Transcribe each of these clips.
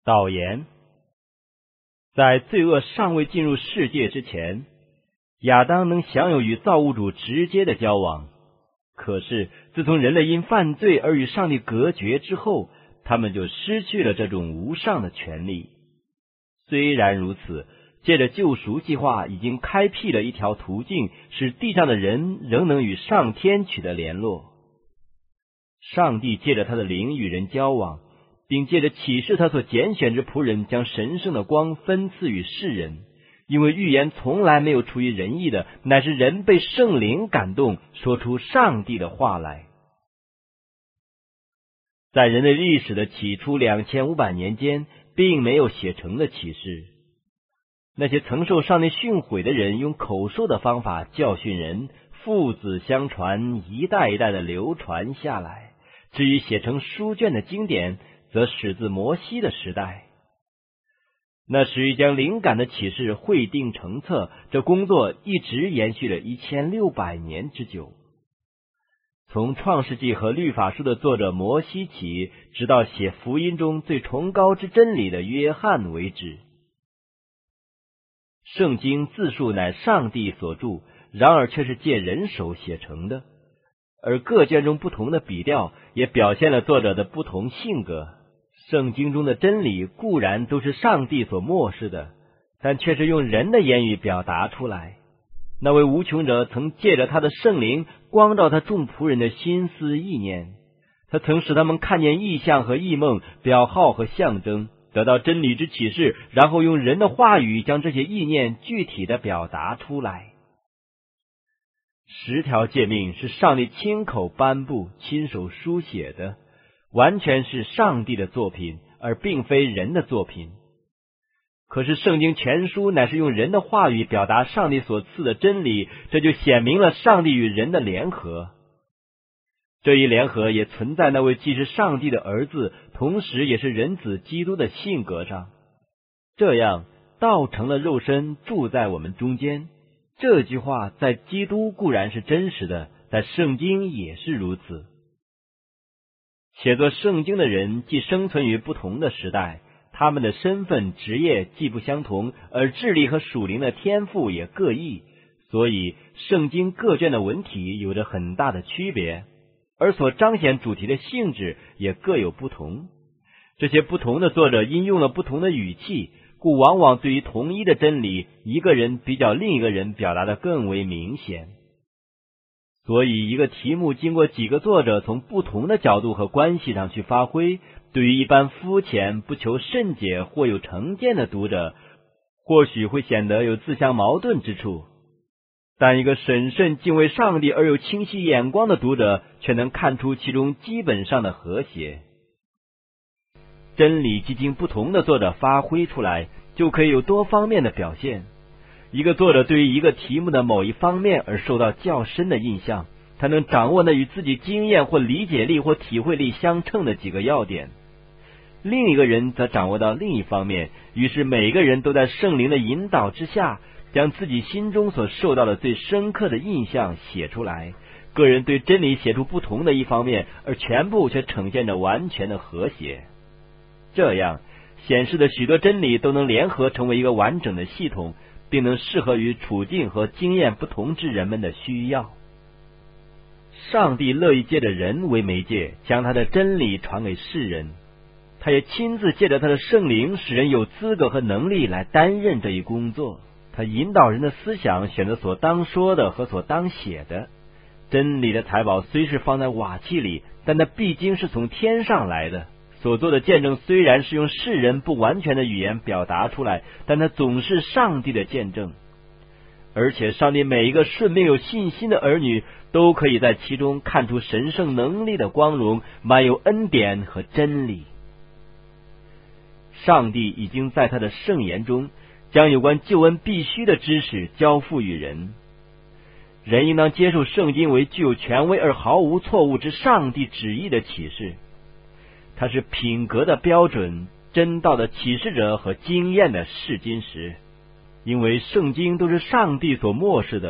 导言：在罪恶尚未进入世界之前，亚当能享有与造物主直接的交往。可是自从人类因犯罪而与上帝隔绝之后，他们就失去了这种无上的权利。虽然如此，借着救赎计划已经开辟了一条途径，使地上的人仍能与上天取得联络。上帝借着他的灵与人交往，并借着启示他所拣选之仆人，将神圣的光分赐与世人。因为预言从来没有出于人意的，乃是人被圣灵感动，说出上帝的话来。在人类历史的起初2500年间，并没有写成的启示。那些曾受上帝训诲的人，用口授的方法教训人，父子相传，一代一代的流传下来。至于写成书卷的经典，则始自摩西的时代。那时将灵感的启示汇定成册，这工作一直延续了1600年之久。从创世纪和律法书的作者摩西起，直到写福音中最崇高之真理的约翰为止。圣经字数乃上帝所著，然而却是借人手写成的，而各卷中不同的笔调也表现了作者的不同性格。圣经中的真理固然都是上帝所默示的，但却是用人的言语表达出来。那位无穷者曾借着他的圣灵光照他众仆人的心思意念，他曾使他们看见异象和异梦、表号和象征，得到真理之启示，然后用人的话语将这些意念具体的表达出来。10条诫命是上帝亲口颁布、亲手书写的，完全是上帝的作品，而并非人的作品。可是圣经全书乃是用人的话语表达上帝所赐的真理，这就显明了上帝与人的联合。这一联合也存在那位既是上帝的儿子，同时也是人子基督的性格上。这样道成了肉身，住在我们中间。这句话在基督固然是真实的，在圣经也是如此。写作圣经的人既生存于不同的时代，他们的身份、职业既不相同，而智力和属灵的天赋也各异，所以圣经各卷的文体有着很大的区别，而所彰显主题的性质也各有不同。这些不同的作者因用了不同的语气，故往往对于同一的真理，一个人比较另一个人表达得更为明显。所以一个题目经过几个作者从不同的角度和关系上去发挥，对于一般肤浅、不求甚解或有成见的读者，或许会显得有自相矛盾之处，但一个审慎敬畏上帝而有清晰眼光的读者，却能看出其中基本上的和谐。真理既经不同的作者发挥出来，就可以有多方面的表现。一个作者对于一个题目的某一方面而受到较深的印象，他能掌握那与自己经验或理解力或体会力相称的几个要点。另一个人则掌握到另一方面，于是每个人都在圣灵的引导之下，将自己心中所受到的最深刻的印象写出来。个人对真理写出不同的一方面，而全部却呈现着完全的和谐。这样显示的许多真理都能联合成为一个完整的系统，并能适合于处境和经验不同之人们的需要。上帝乐意借着人为媒介，将他的真理传给世人。他也亲自借着他的圣灵，使人有资格和能力来担任这一工作。他引导人的思想，选择所当说的和所当写的。真理的财宝虽是放在瓦器里，但它毕竟是从天上来的。所做的见证虽然是用世人不完全的语言表达出来，但它总是上帝的见证。而且上帝每一个顺命有信心的儿女，都可以在其中看出神圣能力的光荣，满有恩典和真理。上帝已经在他的圣言中，将有关救恩必须的知识交付于人。人应当接受圣经为具有权威而毫无错误之上帝旨意的启示。它是品格的标准，真道的启示者和经验的试金石。因为圣经都是上帝所默示的，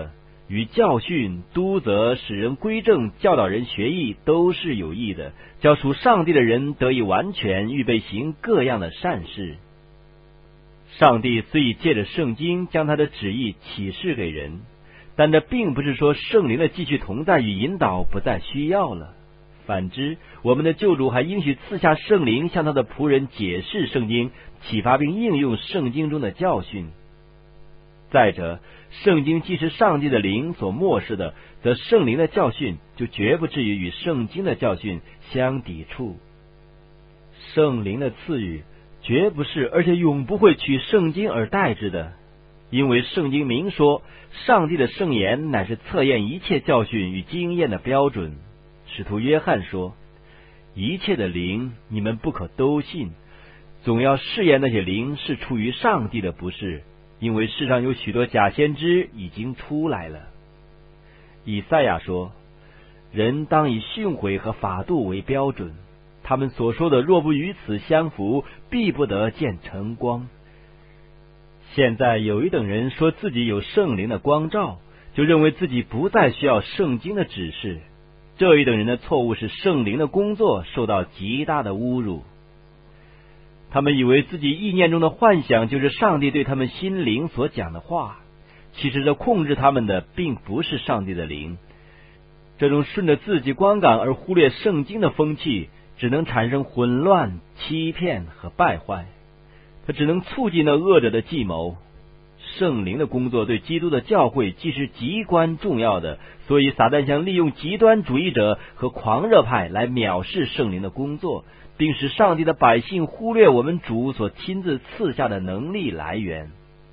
与教训、督责、使人归正、教导人学艺都是有益的，叫属上帝的人得以完全，预备行各样的善事。上帝虽已借着圣经将他的旨意启示给人，但这并不是说圣灵的继续同在与引导不再需要了。反之，我们的救主还应许赐下圣灵，向他的仆人解释圣经，启发并应用圣经中的教训。再者，圣经既是上帝的灵所漠视的，则圣灵的教训就绝不至于与圣经的教训相抵触。圣灵的赐予绝不是，而且永不会取圣经而代之的，因为圣经明说，上帝的圣言乃是测验一切教训与经验的标准。使徒约翰说，一切的灵你们不可都信，总要试验那些灵是出于上帝的，不是，因为世上有许多假先知已经出来了。以赛亚说，人当以训诲和法度为标准，他们所说的若不与此相符，必不得见晨光。现在有一等人说自己有圣灵的光照，就认为自己不再需要圣经的指示。这一等人的错误是圣灵的工作受到极大的侮辱。他们以为自己意念中的幻想就是上帝对他们心灵所讲的话，其实这控制他们的并不是上帝的灵。这种顺着自己观感而忽略圣经的风气，只能产生混乱、欺骗和败坏，它只能促进那恶者的计谋。圣灵的工作对基督的教会既是极关重要的，所以撒旦想利用极端主义者和狂热派来藐视圣灵的工作，并使上帝的百姓忽略我们主所亲自赐下的能力来源。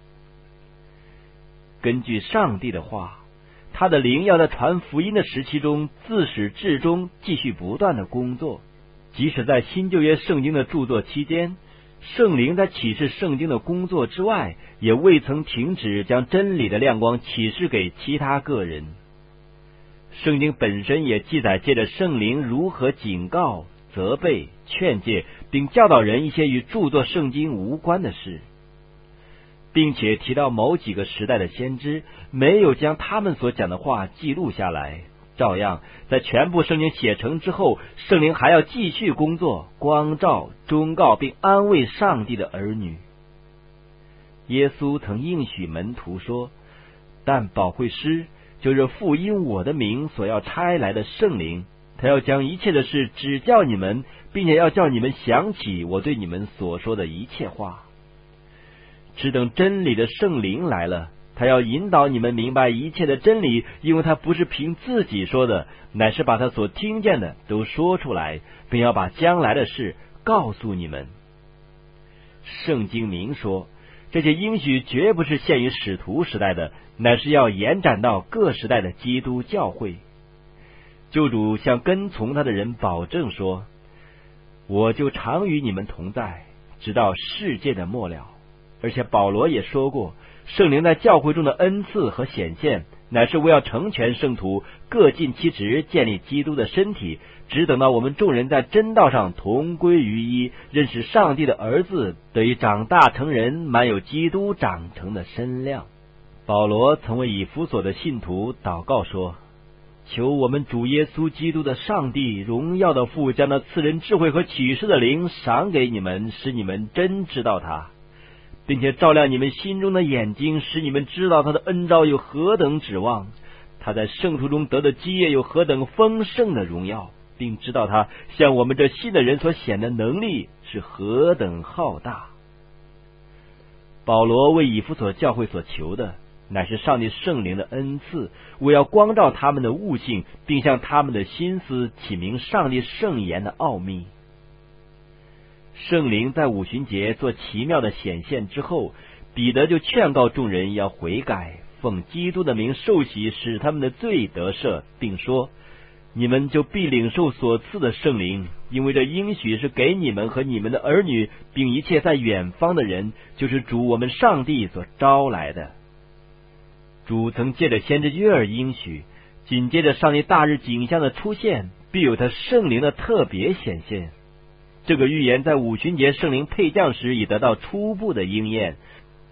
根据上帝的话，他的灵要在传福音的时期中自始至终继续不断的工作。即使在新旧约圣经的著作期间，圣灵在启示圣经的工作之外，也未曾停止将真理的亮光启示给其他个人。圣经本身也记载借着圣灵如何警告、责备、劝诫，并教导人一些与著作圣经无关的事，并且提到某几个时代的先知没有将他们所讲的话记录下来。照样，在全部圣经写成之后，圣灵还要继续工作，光照、忠告并安慰上帝的儿女。耶稣曾应许门徒说，但保惠师就是父因我的名所要差来的圣灵，他要将一切的事指教你们，并且要叫你们想起我对你们所说的一切话。只等真理的圣灵来了，他要引导你们明白一切的真理，因为他不是凭自己说的，乃是把他所听见的都说出来，并要把将来的事告诉你们。圣经明说，这些应许绝不是限于使徒时代的，乃是要延展到各时代的基督教会。救主向跟从他的人保证说，我就常与你们同在，直到世界的末了。而且保罗也说过，圣灵在教会中的恩赐和显现，乃是为要成全圣徒，各尽其职，建立基督的身体，只等到我们众人在真道上同归于一，认识上帝的儿子，得以长大成人，满有基督长成的身量。保罗曾为以弗所的信徒祷告说，求我们主耶稣基督的上帝，荣耀的父，将那赐人智慧和启示的灵赏给你们，使你们真知道他，并且照亮你们心中的眼睛，使你们知道他的恩召有何等指望，他在圣徒中得的基业有何等丰盛的荣耀，并知道他向我们这信的人所显的能力是何等浩大。保罗为以弗所教会所求的，乃是上帝圣灵的恩赐，为要光照他们的悟性，并向他们的心思启明上帝圣言的奥秘。圣灵在五旬节做奇妙的显现之后，彼得就劝告众人要悔改，奉基督的名受洗，使他们的罪得赦，并说，你们就必领受所赐的圣灵，因为这应许是给你们和你们的儿女，并一切在远方的人，就是主我们上帝所招来的。主曾借着先知约珥应许，紧接着上帝大日景象的出现，必有他圣灵的特别显现。这个预言在五旬节圣灵配降时已得到初步的应验，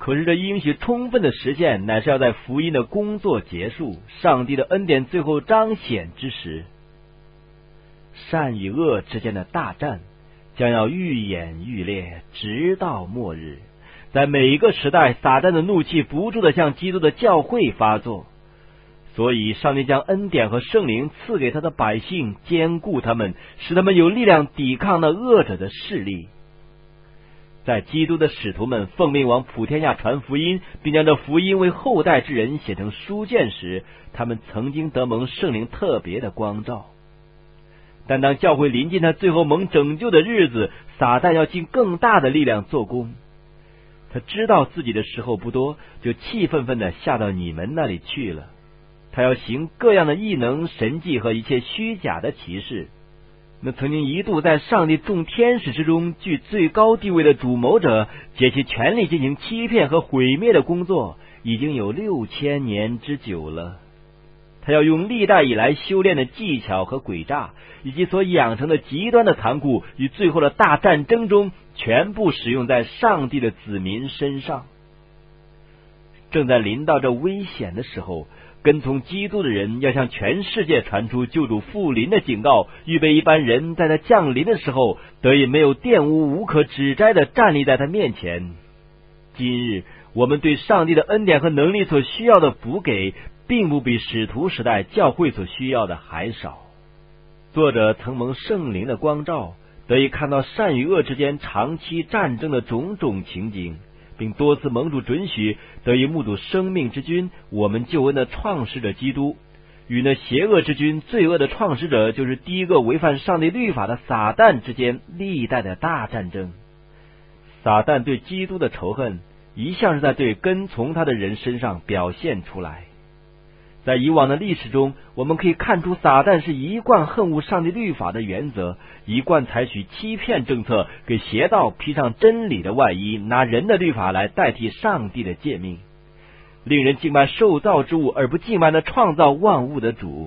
可是这应许充分的实现，乃是要在福音的工作结束，上帝的恩典最后彰显之时。善与恶之间的大战将要愈演愈烈，直到末日。在每一个时代，撒旦的怒气不住地向基督的教会发作，所以上帝将恩典和圣灵赐给他的百姓，坚固他们，使他们有力量抵抗那恶者的势力。在基督的使徒们奉命往普天下传福音，并将这福音为后代之人写成书卷时，他们曾经得蒙圣灵特别的光照。但当教会临近他最后蒙拯救的日子，撒旦要尽更大的力量做工。他知道自己的时候不多，就气愤愤地下到你们那里去了。他要行各样的异能、神迹和一切虚假的奇事。那曾经一度在上帝众天使之中居最高地位的主谋者，竭其全力进行欺骗和毁灭的工作，已经有6000年之久了。他要用历代以来修炼的技巧和诡诈，以及所养成的极端的残酷，与最后的大战争中全部使用在上帝的子民身上。正在临到这危险的时候，跟从基督的人要向全世界传出救主复临的警告，预备一般人在他降临的时候得以没有玷污、无可指摘地站立在他面前。今日我们对上帝的恩典和能力所需要的补给，并不比使徒时代教会所需要的还少。作者曾蒙圣灵的光照，得以看到善与恶之间长期战争的种种情景，并多次蒙主准许，得以目睹生命之君，我们救恩的创始者基督，与那邪恶之君、罪恶的创始者，就是第一个违反上帝律法的撒旦之间历代的大战争。撒旦对基督的仇恨，一向是在对跟从他的人身上表现出来。在以往的历史中，我们可以看出撒旦是一贯恨恶上帝律法的原则，一贯采取欺骗政策，给邪道披上真理的外衣，拿人的律法来代替上帝的诫命，令人敬拜受造之物，而不敬拜那创造万物的主。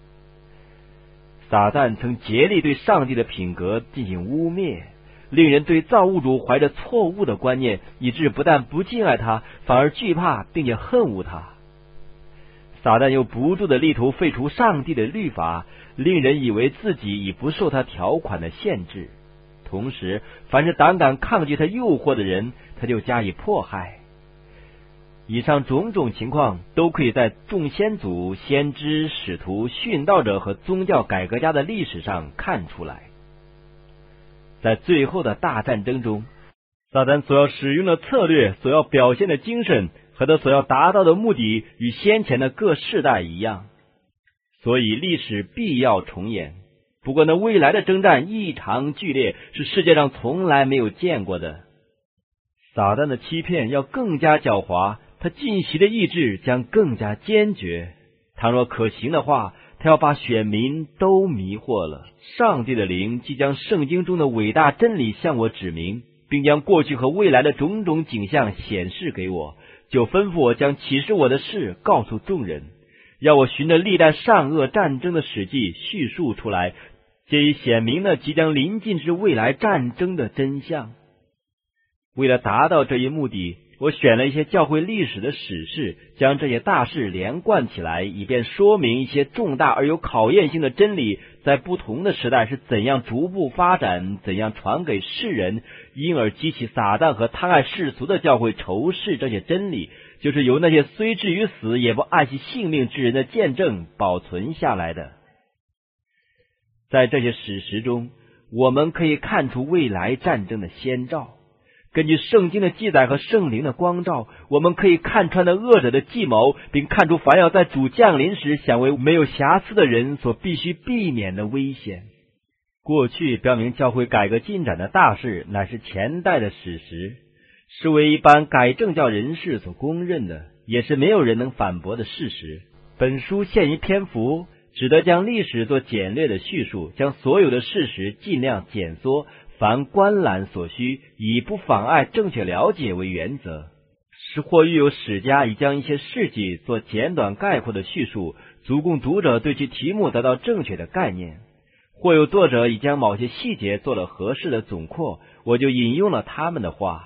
撒旦曾竭力对上帝的品格进行污蔑，令人对造物主怀着错误的观念，以致不但不敬爱他，反而惧怕并且恨恶他。撒旦又不住地力图废除上帝的律法，令人以为自己已不受他条款的限制。同时，凡是胆敢抗拒他诱惑的人，他就加以迫害。以上种种情况都可以在众先祖、先知、使徒、殉道者和宗教改革家的历史上看出来。在最后的大战争中，撒旦所要使用的策略、所要表现的精神和他所要达到的目的，与先前的各世代一样，所以历史必要重演。不过那未来的征战异常剧烈，是世界上从来没有见过的。撒旦的欺骗要更加狡猾，他进袭的意志将更加坚决。倘若可行的话，他要把选民都迷惑了。上帝的灵即将圣经中的伟大真理向我指明，并将过去和未来的种种景象显示给我，就吩咐我将启示我的事告诉众人，要我循着历代善恶战争的史记叙述出来，借以显明了即将临近之未来战争的真相。为了达到这一目的，我选了一些教会历史的史事，将这些大事连贯起来，以便说明一些重大而有考验性的真理在不同的时代是怎样逐步发展，怎样传给世人，因而激起撒旦和贪爱世俗的教会仇视这些真理，就是由那些虽至于死也不爱惜性命之人的见证保存下来的。在这些史实中，我们可以看出未来战争的先兆。根据圣经的记载和圣灵的光照，我们可以看穿那恶者的计谋，并看出凡要在主降临时想为没有瑕疵的人所必须避免的危险。过去标明教会改革进展的大事，乃是前代的史实，是为一般改正教人士所公认的，也是没有人能反驳的事实。本书限于篇幅，只得将历史做简略的叙述，将所有的事实尽量减缩，凡观览所需，以不妨碍正确了解为原则。是或遇有史家已将一些事迹做简短概括的叙述，足供读者对其题目得到正确的概念；或有作者已将某些细节做了合适的总括，我就引用了他们的话。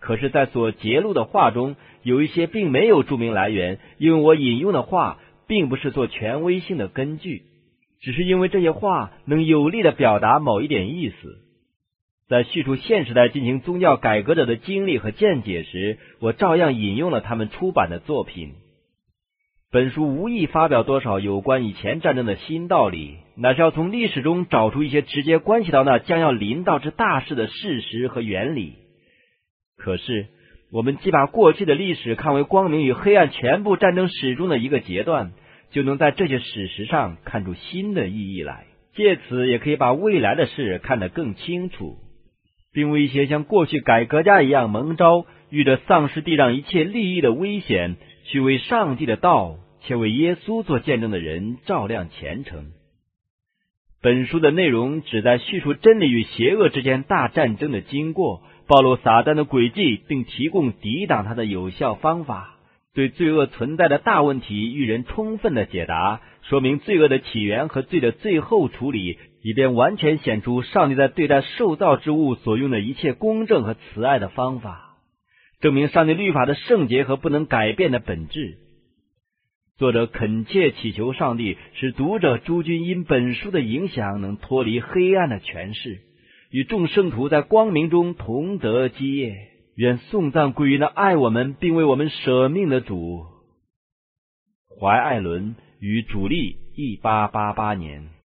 可是，在所揭露的话中，有一些并没有注明来源，因为我引用的话并不是做权威性的根据，只是因为这些话能有力的表达某一点意思。在叙述现时代进行宗教改革者的经历和见解时，我照样引用了他们出版的作品。本书无意发表多少有关以前战争的新道理，乃是要从历史中找出一些直接关系到那将要临到之大事的事实和原理。可是，我们既把过去的历史看为光明与黑暗全部战争史中的一个阶段，就能在这些史实上看出新的意义来，借此也可以把未来的事看得更清楚，并为一些像过去改革家一样蒙召，遇着丧失地上一切利益的危险，去为上帝的道且为耶稣做见证的人照亮前程。本书的内容旨在叙述真理与邪恶之间大战争的经过，暴露撒旦的诡计，并提供抵挡他的有效方法，对罪恶存在的大问题予人充分的解答，说明罪恶的起源和罪的最后处理，以便完全显出上帝在对待受造之物所用的一切公正和慈爱的方法，证明上帝律法的圣洁和不能改变的本质。作者恳切祈求上帝使读者诸君因本书的影响能脱离黑暗的权势，与众圣徒在光明中同得基业。愿颂赞归于那爱我们并为我们舍命的主。怀艾伦于主历1888年。